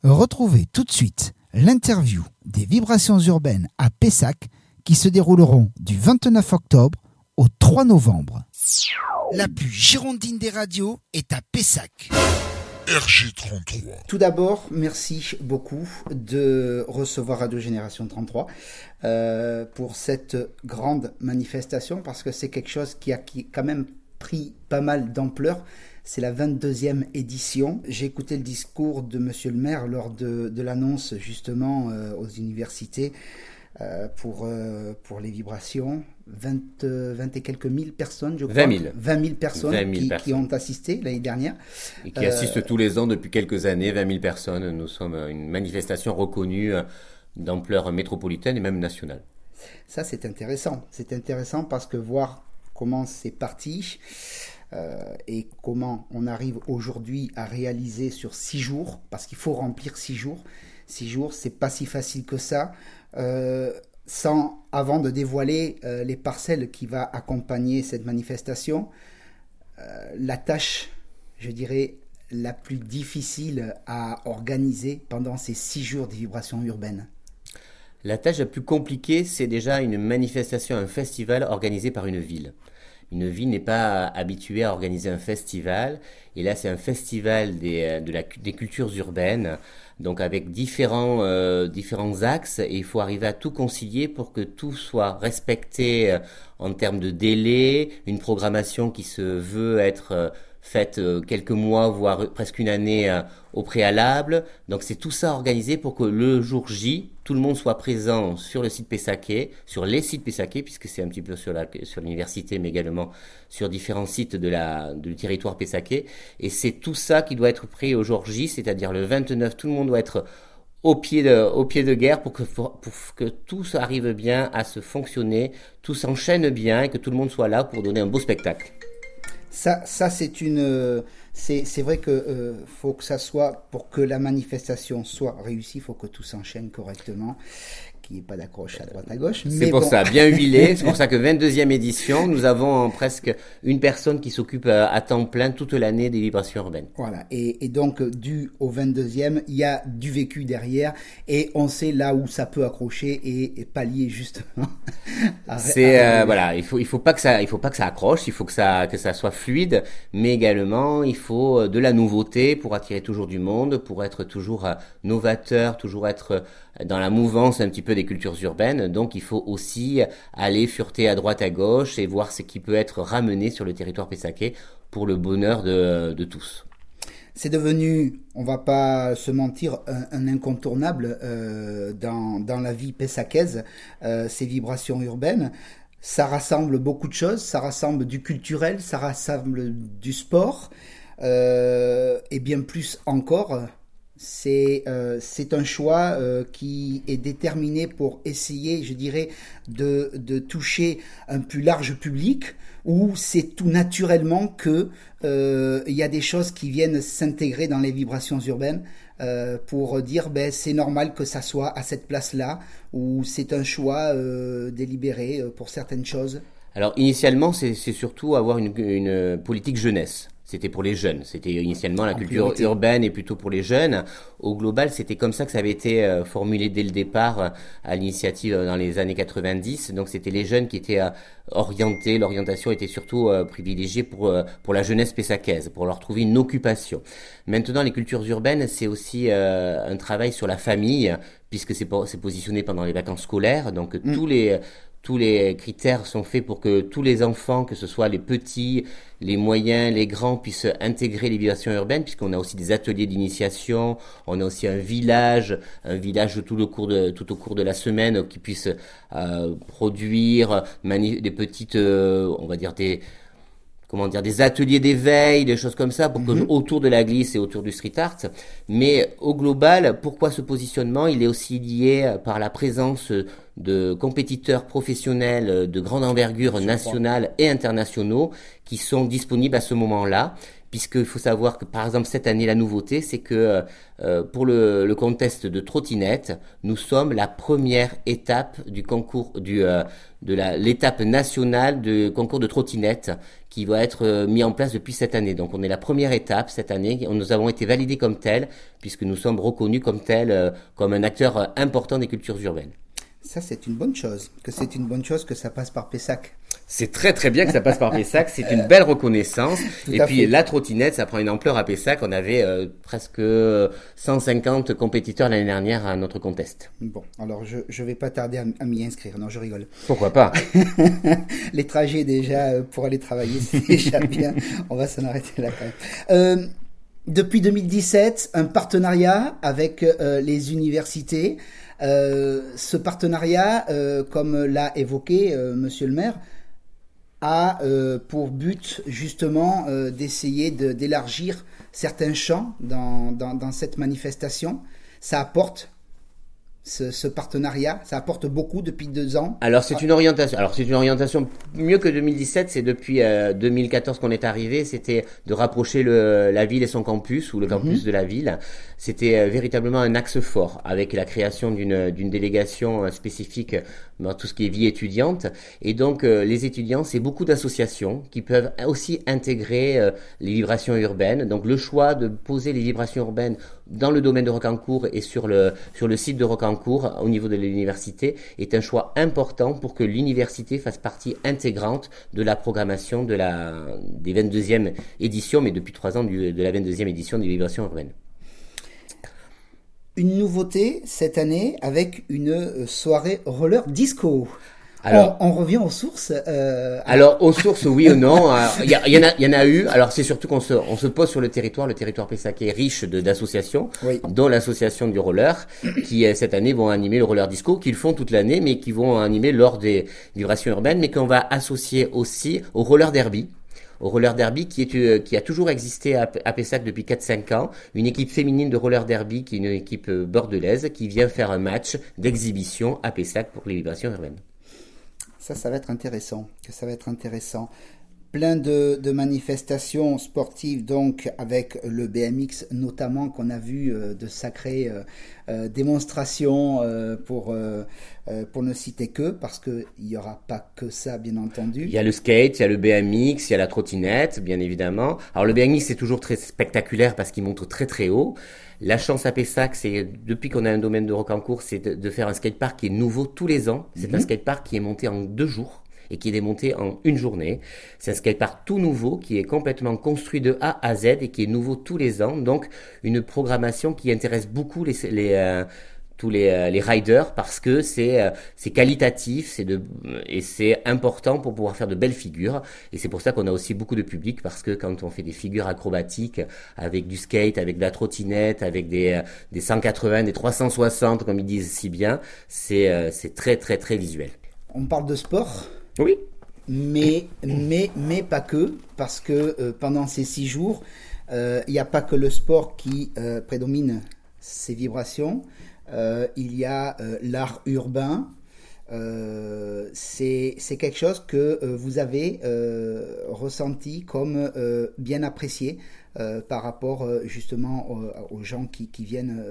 Retrouvez tout de suite l'interview des vibrations urbaines à Pessac qui se dérouleront du 29 octobre au 3 novembre. La plus girondine des radios est à Pessac. RG33. Tout d'abord, merci beaucoup de recevoir Radio Génération 33 pour cette grande manifestation, parce que c'est quelque chose qui a quand même pris pas mal d'ampleur. C'est la 22e édition. J'ai écouté le discours de Monsieur le maire lors de l'annonce justement aux universités pour les vibrations. 20 et quelques mille personnes, je crois. 20 000 personnes qui ont assisté l'année dernière. Et qui assistent tous les ans depuis quelques années, 20 000 personnes. Nous sommes une manifestation reconnue d'ampleur métropolitaine et même nationale. Ça, c'est intéressant. C'est intéressant parce que voir comment c'est parti et comment on arrive aujourd'hui à réaliser sur 6 jours, parce qu'il faut remplir 6 jours. 6 jours, c'est pas si facile que ça. Avant de dévoiler les parcelles qui va accompagner cette manifestation, la tâche, je dirais, la plus difficile à organiser pendant ces 6 jours des vibrations urbaines. La tâche la plus compliquée, c'est déjà une manifestation, un festival organisé par une ville. Une ville n'est pas habituée à organiser un festival, et là c'est un festival des cultures urbaines, donc avec différents axes, et il faut arriver à tout concilier pour que tout soit respecté en termes de délai, une programmation qui se veut être faite quelques mois, voire presque une année au préalable. Donc c'est tout ça organisé pour que le jour J, tout le monde soit présent sur le site pessaquais, sur les sites pessaquais, puisque c'est un petit peu sur l'université, mais également sur différents sites du territoire pessaquais. Et c'est tout ça qui doit être prêt au jour J, c'est-à-dire le 29, tout le monde doit être au pied de guerre pour que tout arrive bien à se fonctionner, tout s'enchaîne bien et que tout le monde soit là pour donner un beau spectacle. Ça c'est vrai que faut que ça soit, pour que la manifestation soit réussie, il faut que tout s'enchaîne correctement, qu'il n'y ait pas d'accroche à droite à gauche. C'est pour ça, bien huilé. C'est pour ça que 22e édition, nous avons presque une personne qui s'occupe à temps plein toute l'année des vibrations urbaines. Voilà. Et donc, dû au 22e, il y a du vécu derrière, et on sait là où ça peut accrocher et pallier justement. Voilà, il faut pas que ça accroche, il faut que ça soit fluide, mais également il faut de la nouveauté pour attirer toujours du monde, pour être toujours novateur, toujours être dans la mouvance un petit peu des cultures urbaines. Donc il faut aussi aller fureter à droite à gauche et voir ce qui peut être ramené sur le territoire pessaquais pour le bonheur de tous. C'est devenu, on va pas se mentir, un incontournable dans la vie pessacaise, ces vibrations urbaines. Ça rassemble beaucoup de choses, ça rassemble du culturel, ça rassemble du sport, et bien plus encore. C'est un choix qui est déterminé pour essayer, je dirais, de toucher un plus large public, où c'est tout naturellement que il y a des choses qui viennent s'intégrer dans les vibrations urbaines pour dire c'est normal que ça soit à cette place-là, ou c'est un choix délibéré pour certaines choses. Alors initialement, c'est surtout avoir une politique jeunesse. C'était pour les jeunes. C'était initialement la culture urbaine et plutôt pour les jeunes. Au global, c'était comme ça que ça avait été formulé dès le départ à l'initiative dans les années 90. Donc c'était les jeunes qui étaient orientés. L'orientation était surtout privilégiée pour la jeunesse pessacaise, pour leur trouver une occupation. Maintenant, les cultures urbaines, c'est aussi un travail sur la famille, puisque c'est positionné pendant les vacances scolaires. Donc tous les critères sont faits pour que tous les enfants, que ce soit les petits, les moyens, les grands, puissent intégrer les vibrations urbaines, puisqu'on a aussi des ateliers d'initiation, on a aussi un village tout au cours de la semaine qui puisse produire des petites, on va dire des ateliers d'éveil, des choses comme ça, pour que autour de la glisse et autour du street art. Mais au global, pourquoi ce positionnement? Il est aussi lié par la présence de compétiteurs professionnels de grande envergure nationale et internationaux qui sont disponibles à ce moment-là, puisqu'il faut savoir que par exemple cette année la nouveauté c'est que pour le contest de trottinette, nous sommes la première étape du concours l'étape nationale du concours de trottinette qui va être mis en place depuis cette année. Donc on est la première étape cette année, nous avons été validés comme tel puisque nous sommes reconnus comme tel, comme un acteur important des cultures urbaines. Ça, c'est une bonne chose. C'est une bonne chose que ça passe par Pessac. C'est très très bien que ça passe par Pessac. C'est une belle reconnaissance. Et puis fait. la trottinette, ça prend une ampleur à Pessac. On avait presque 150 compétiteurs l'année dernière à notre contest. Bon, alors je vais pas tarder à m'y inscrire. Non, je rigole. Pourquoi pas? Les trajets déjà pour aller travailler, c'est déjà bien. On va s'en arrêter là quand même. Depuis 2017, un partenariat avec les universités. Ce partenariat, comme l'a évoqué Monsieur le maire, a pour but justement d'essayer d'élargir certains champs dans cette manifestation. Ça apporte ce partenariat, ça apporte beaucoup depuis 2 ans. Alors c'est une orientation mieux que 2017, c'est depuis 2014 qu'on est arrivé, c'était de rapprocher la ville et son campus ou le campus de la ville. C'était véritablement un axe fort avec la création d'une délégation spécifique dans tout ce qui est vie étudiante. Et donc les étudiants, c'est beaucoup d'associations qui peuvent aussi intégrer les vibrations urbaines. Donc le choix de poser les vibrations urbaines dans le domaine de Rocancourt et sur le site de Rocancourt au niveau de l'université est un choix important pour que l'université fasse partie intégrante de la programmation des 22e éditions, mais depuis 3 ans de la 22e édition des vibrations urbaines. Une nouveauté cette année avec une soirée roller disco. Alors, on revient aux sources. Alors, aux sources, oui ou non. Il y en a eu. Alors, c'est surtout qu'on se pose sur le territoire. Le territoire Pessac est riche d'associations, oui, dont l'association du roller, qui cette année vont animer le roller disco, qu'ils font toute l'année, mais qui vont animer lors des vibrations urbaines, mais qu'on va associer aussi au roller derby. Au roller derby qui a toujours existé à Pessac depuis 4-5 ans, une équipe féminine de roller derby qui est une équipe bordelaise qui vient faire un match d'exhibition à Pessac pour les vibrations urbaines. Ça va être intéressant. Plein de manifestations sportives donc avec le BMX notamment qu'on a vu de sacrées démonstrations pour ne citer que, parce que il y aura pas que ça bien entendu. Il y a le skate, il y a le BMX, il y a la trottinette bien évidemment. Alors le BMX c'est toujours très spectaculaire parce qu'il monte très très haut. La chance à Pessac, c'est depuis qu'on a un domaine de Rocancourt, c'est de faire un skatepark qui est nouveau tous les ans. C'est un skatepark qui est monté en 2 jours. Et qui est démonté en 1 journée. C'est un skatepark tout nouveau qui est complètement construit de A à Z et qui est nouveau tous les ans. Donc une programmation qui intéresse beaucoup tous les riders parce que c'est qualitatif, et c'est important pour pouvoir faire de belles figures. Et c'est pour ça qu'on a aussi beaucoup de public parce que quand on fait des figures acrobatiques avec du skate, avec de la trottinette, avec des 180, des 360 comme ils disent si bien, c'est très très très visuel. On parle de sport. Oui. Mais pas que, parce que pendant ces 6 jours, il n'y a pas que le sport qui prédomine ces vibrations. Il y a l'art urbain. C'est quelque chose que vous avez ressenti comme bien apprécié par rapport justement aux gens qui viennent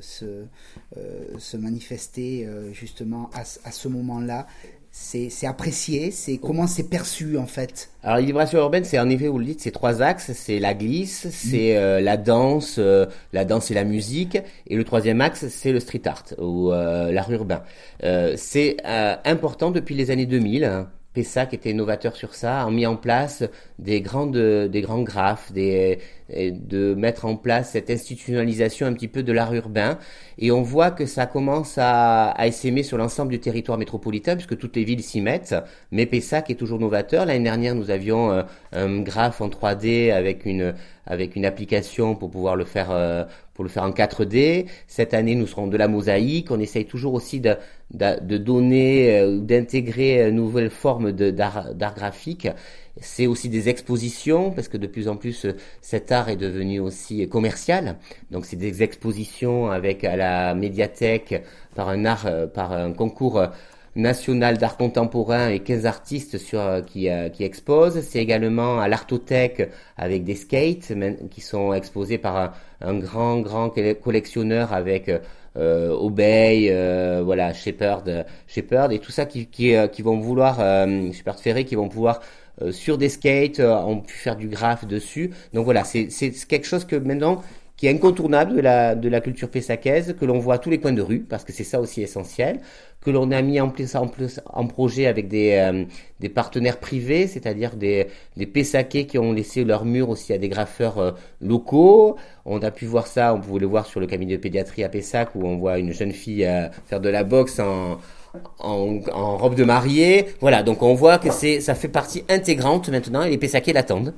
se manifester justement à ce moment-là. C'est apprécié, comment c'est perçu en fait? Alors les vibrations urbaines, c'est en effet, vous le dites, c'est 3 axes, c'est la glisse, c'est la danse et la musique, et le 3e axe, c'est le street art ou l'art urbain. C'est important depuis les années 2000. Hein. Pessac était novateur sur ça, a mis en place des grands graphes, de mettre en place cette institutionnalisation un petit peu de l'art urbain. Et on voit que ça commence à essaimer sur l'ensemble du territoire métropolitain, puisque toutes les villes s'y mettent. Mais Pessac est toujours novateur. L'année dernière, nous avions un graphe en 3D avec une application pour pouvoir le faire en 4D. Cette année, nous serons de la mosaïque. On essaye toujours aussi de donner ou d'intégrer une nouvelle forme d'art graphique. C'est aussi des expositions, parce que de plus en plus, cet art est devenu aussi commercial. Donc, c'est des expositions avec à la médiathèque par un concours national d'art contemporain et 15 artistes qui exposent. C'est également à l'Artothèque avec des skates qui sont exposés par un grand collectionneur avec Obey, voilà, Shepherd et tout ça qui vont vouloir Shepherd Ferré qui vont pouvoir sur des skates, on peut faire du graphe dessus. Donc voilà, c'est quelque chose que maintenant qui est incontournable de la culture pessacaise, que l'on voit à tous les coins de rue, parce que c'est ça aussi essentiel, que l'on a mis en projet avec des partenaires privés, c'est-à-dire des Pessaquais qui ont laissé leur mur aussi à des graffeurs locaux. On a pu voir ça, on pouvait le voir sur le cabinet de pédiatrie à Pessac, où on voit une jeune fille faire de la boxe en robe de mariée. Voilà, donc on voit que ça fait partie intégrante maintenant, et les Pessaquais l'attendent,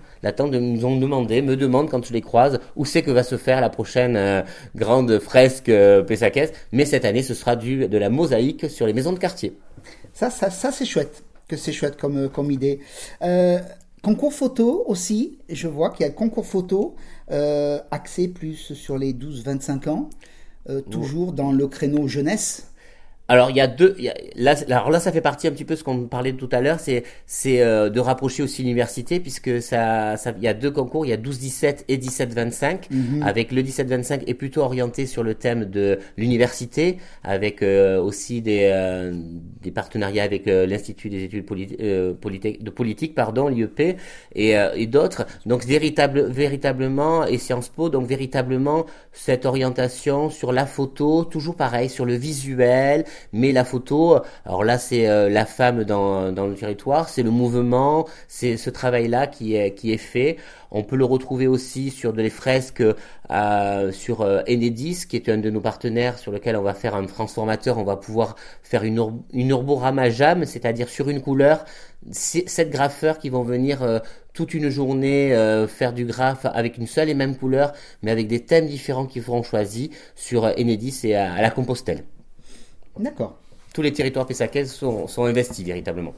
me demandent quand je les croise où c'est que va se faire la prochaine grande fresque pessacaise. Mais cette année, ce sera de la mosaïque sur les maisons de quartier. Ça c'est chouette, comme idée. Concours photo aussi, je vois qu'il y a le concours photo axé plus sur les 12-25 ans, toujours dans le créneau jeunesse. Alors là ça fait partie un petit peu de ce qu'on parlait tout à l'heure, c'est de rapprocher aussi l'université, puisque il y a 2 concours, il y a 12-17 et 17-25, avec le 17-25 est plutôt orienté sur le thème de l'université, avec aussi des partenariats avec l'Institut des études politique, l'IEP, et d'autres. Donc véritablement, et Sciences Po, donc véritablement cette orientation sur la photo, toujours pareil, sur le visuel. Mais la photo, alors là c'est la femme dans le territoire, c'est le mouvement, c'est ce travail-là qui est fait. On peut le retrouver aussi sur des fresques sur Enedis, qui est un de nos partenaires, sur lequel on va faire un transformateur. On va pouvoir faire une urborama jam, c'est-à-dire sur une couleur, 7 graffeurs qui vont venir toute une journée faire du graphe avec une seule et même couleur, mais avec des thèmes différents qui seront choisis sur Enedis et à la Compostelle. D'accord. Tous les territoires pessaquais sont investis véritablement.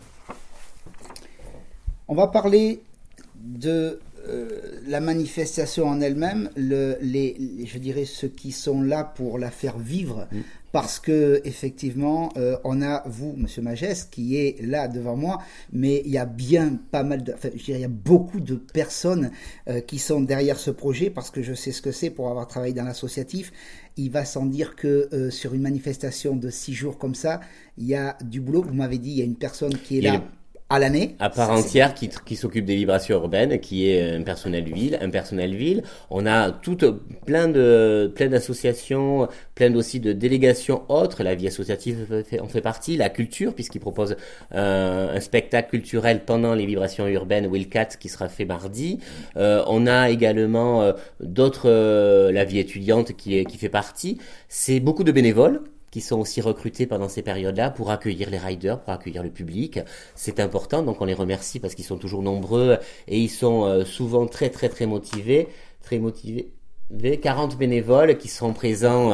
On va parler de la manifestation en elle-même, je dirais ceux qui sont là pour la faire vivre, parce que effectivement, on a vous, Monsieur Magès, qui est là devant moi, mais il y a bien pas mal il y a beaucoup de personnes qui sont derrière ce projet, parce que je sais ce que c'est pour avoir travaillé dans l'associatif. Il va sans dire que sur une manifestation de 6 jours comme ça, il y a du boulot. Vous m'avez dit, il y a une personne qui est là à l'année, à part entière, qui s'occupe des vibrations urbaines, qui est un personnel ville. On a plein d'associations, plein aussi de délégations autres. La vie associative en fait partie, la culture, puisqu'il propose un spectacle culturel pendant les vibrations urbaines Wildcat qui sera fait mardi. On a également la vie étudiante qui fait partie. C'est beaucoup de bénévoles qui sont aussi recrutés pendant ces périodes-là pour accueillir les riders, pour accueillir le public. C'est important, donc on les remercie parce qu'ils sont toujours nombreux et ils sont souvent très motivés. 40 bénévoles qui seront présents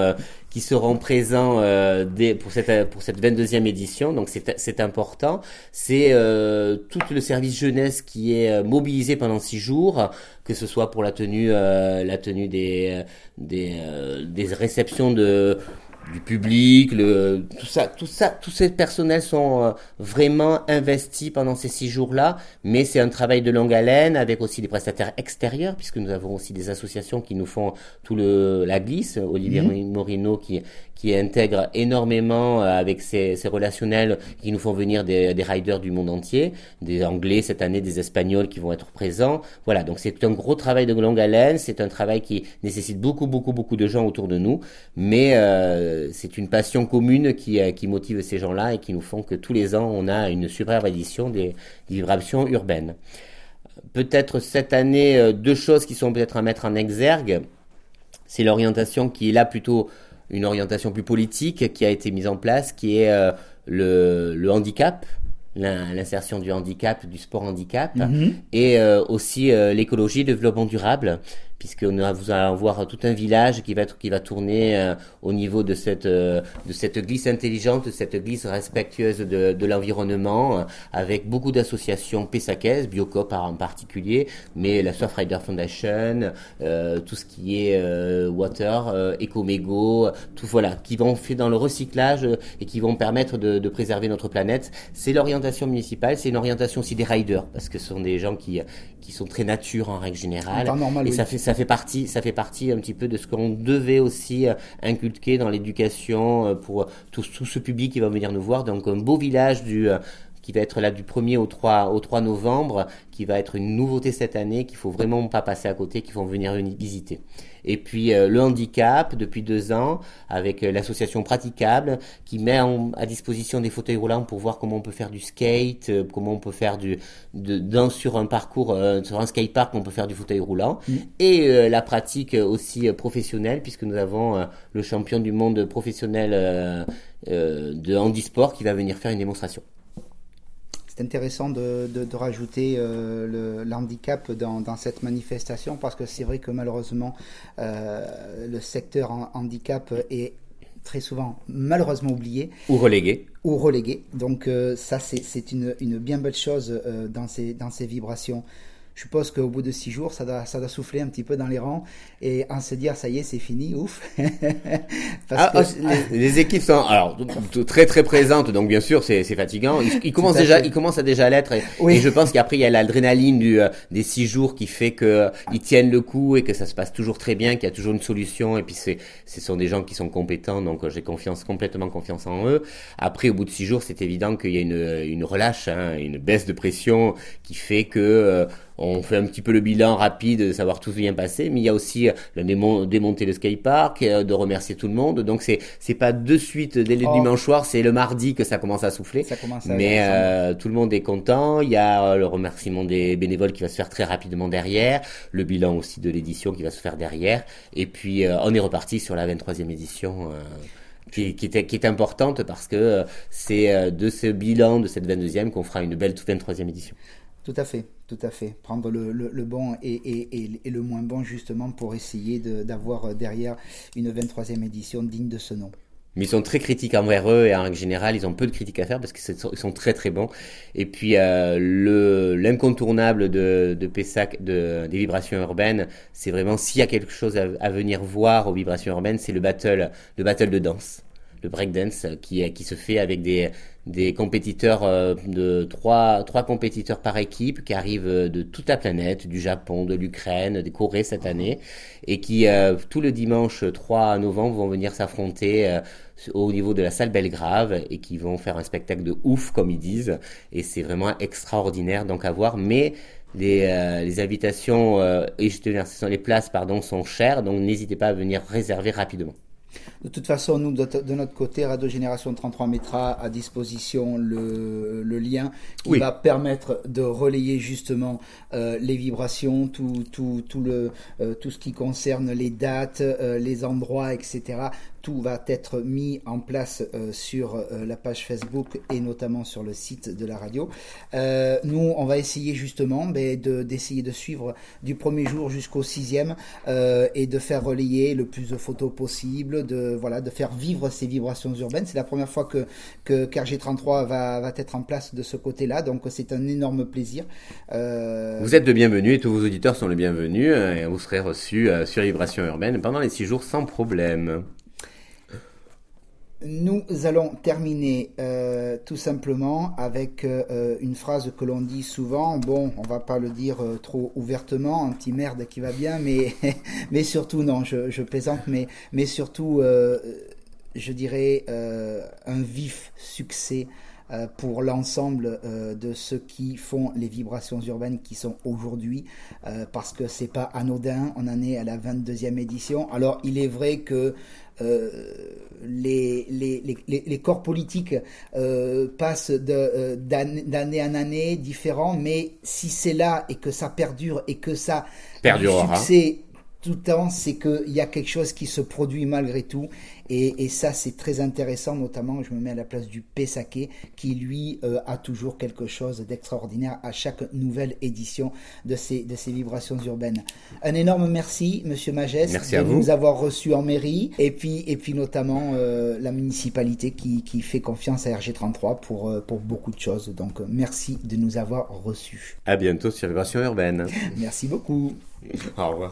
pour cette 22e édition, donc c'est important. C'est tout le service jeunesse qui est mobilisé pendant 6 jours, que ce soit pour la tenue des réceptions du public, tous ces personnels sont vraiment investis pendant ces 6 jours-là, mais c'est un travail de longue haleine avec aussi des prestataires extérieurs, puisque nous avons aussi des associations qui nous font la glisse, Olivier Morino qui intègre énormément avec ses relationnels, qui nous font venir des riders du monde entier, des Anglais cette année, des Espagnols qui vont être présents. Voilà, donc c'est un gros travail de longue haleine, c'est un travail qui nécessite beaucoup de gens autour de nous, mais c'est une passion commune qui motive ces gens-là et qui nous font que tous les ans on a une superbe édition des vibrations urbaines. Peut-être cette année 2 choses qui sont peut-être à mettre en exergue. C'est l'orientation qui est là plutôt une orientation plus politique qui a été mise en place, qui est le handicap, l'insertion du handicap, du sport handicap, et aussi l'écologie, le développement durable, puisqu'on va voir tout un village qui va tourner au niveau de cette glisse intelligente, cette glisse respectueuse de l'environnement, avec beaucoup d'associations pessacaises, Biocop en particulier, mais la Surfrider Foundation, tout ce qui est water, Ecomégo, tout voilà, qui vont faire dans le recyclage et qui vont permettre de préserver notre planète. C'est l'orientation municipale, c'est une orientation aussi des riders, parce que ce sont des gens qui sont très nature en règle générale, normal, et oui. ça fait partie un petit peu de ce qu'on devait aussi inculquer dans l'éducation pour tout ce public qui va venir nous voir. Donc un beau village qui va être là du 1er au 3 novembre, qui va être une nouveauté cette année, qu'il faut vraiment pas passer à côté, qu'il faut venir visiter. Et puis le handicap, depuis 2 ans, avec l'association Praticable, qui met à disposition des fauteuils roulants pour voir comment on peut faire du skate, comment on peut faire sur un parcours, sur un skatepark, on peut faire du fauteuil roulant. Et la pratique aussi professionnelle, puisque nous avons le champion du monde professionnel de handisport qui va venir faire une démonstration. C'est intéressant de rajouter le handicap dans cette manifestation, parce que c'est vrai que malheureusement le secteur handicap est très souvent malheureusement oublié ou relégué. Donc ça c'est une bien belle chose dans ces vibrations. Je suppose qu'au bout de 6 jours, ça doit souffler un petit peu dans les rangs et en se dire, ça y est, c'est fini, ouf. Les équipes sont très très présentes, donc bien sûr c'est fatigant. Ils commencent à déjà l'être, et je pense qu'après il y a l'adrénaline des 6 jours qui fait que ils tiennent le coup et que ça se passe toujours très bien, qu'il y a toujours une solution, et puis ce sont des gens qui sont compétents, donc j'ai complètement confiance en eux. Après, au bout de 6 jours, c'est évident qu'il y a une relâche, une baisse de pression qui fait que on fait un petit peu le bilan rapide de savoir tout bien passé, mais il y a aussi démonter le skatepark, de remercier tout le monde. Donc c'est pas de suite dès le dimanche soir, c'est le mardi que ça commence à souffler. Mais tout le monde est content. Il y a le remerciement des bénévoles qui va se faire très rapidement derrière, le bilan aussi de l'édition qui va se faire derrière, et puis on est reparti sur la 23e édition. Qui est importante, parce que c'est de ce bilan de cette 22e qu'on fera une belle 23e édition. Tout à fait. Prendre le bon et le moins bon, justement, pour essayer d'avoir derrière une 23e édition digne de ce nom. Mais ils sont très critiques envers eux, et en règle générale, ils ont peu de critiques à faire parce qu'ils sont très très bons. Et puis l'incontournable de Pessac, des vibrations urbaines, c'est vraiment, s'il y a quelque chose à venir voir aux vibrations urbaines, c'est le battle de danse, le breakdance qui se fait avec des compétiteurs de trois compétiteurs par équipe qui arrivent de toute la planète, du Japon, de l'Ukraine, des Corées cette année, et qui tout le dimanche 3 novembre vont venir s'affronter au niveau de la salle Belgrave, et qui vont faire un spectacle de ouf, comme ils disent, et c'est vraiment extraordinaire donc à voir. Mais les invitations les places sont chères, donc n'hésitez pas à venir réserver rapidement. De toute façon, nous, de notre côté, Radio Génération 33 mettra à disposition le lien qui va permettre de relayer justement les vibrations, tout ce qui concerne les dates, les endroits, etc. Tout va être mis en place sur la page Facebook et notamment sur le site de la radio. Nous, on va essayer justement d'essayer de suivre du premier jour jusqu'au 6e et de faire relayer le plus de photos possible, de faire vivre ces vibrations urbaines. C'est la première fois que RG33 va être en place de ce côté-là, donc c'est un énorme plaisir. Vous êtes de bienvenus, et tous vos auditeurs sont les bienvenus, et vous serez reçus sur Vibrations Urbaines pendant les 6 jours sans problème. Nous allons terminer tout simplement avec une phrase que l'on dit souvent. Bon, on va pas le dire trop ouvertement, un petit merde qui va bien, mais surtout, non, je plaisante, mais surtout, je dirais un vif succès pour l'ensemble de ceux qui font les vibrations urbaines qui sont aujourd'hui, parce que c'est pas anodin. On en est à la 22e édition. Alors, il est vrai que les corps politiques passent d'année en année différents, mais si c'est là et que ça perdure et que ça perdurera, succès tout le temps, c'est qu'il y a quelque chose qui se produit malgré tout. Et ça, c'est très intéressant, notamment, je me mets à la place du Pessaquais, qui lui a toujours quelque chose d'extraordinaire à chaque nouvelle édition de ces vibrations urbaines. Un énorme merci, Monsieur Magès, merci de nous avoir reçus en mairie, et puis notamment la municipalité qui fait confiance à RG33 pour beaucoup de choses. Donc, merci de nous avoir reçus. À bientôt sur Vibration Urbaine. Merci beaucoup. Au revoir.